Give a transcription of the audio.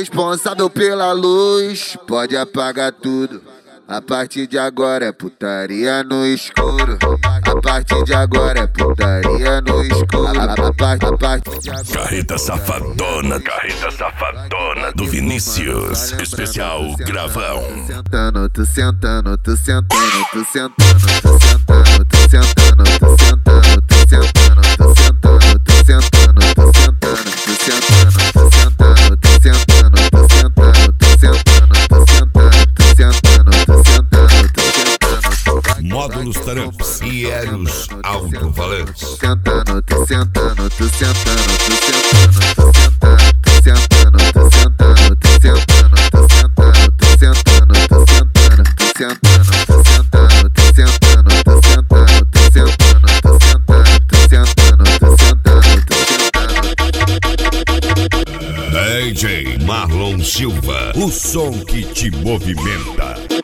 responsável pela luz, pode apagar tudo. A partir de agora é putaria no escuro. A partir de agora é putaria no escuro. A partir de agora... Carreta Safadona do Vinícius, especial Gravão. Tô sentando, tô sentando, tô sentando, tô sentando, tô sentando, tô sentando, tô sentando, tô sentando, tô sentando, tô sentando, tô sentando, tô sentando, tô sentando, tô sentando, tô sentando, tô sentando, tô sentando. Módulos Tramps e Eros Alto-Falantes. Tô sentando, tô sentando, tô sentando, tô sentando, tô sentando, tô sentando, tô sentando, tô sentando, tô sentando, tô sentando, tô sentando, tô sentando, tô sentando, tô sentando, tô sentando, tô sentando, tô sentando, tô sentando, tô sentando. DJ Marlon Silva, o som que te movimenta.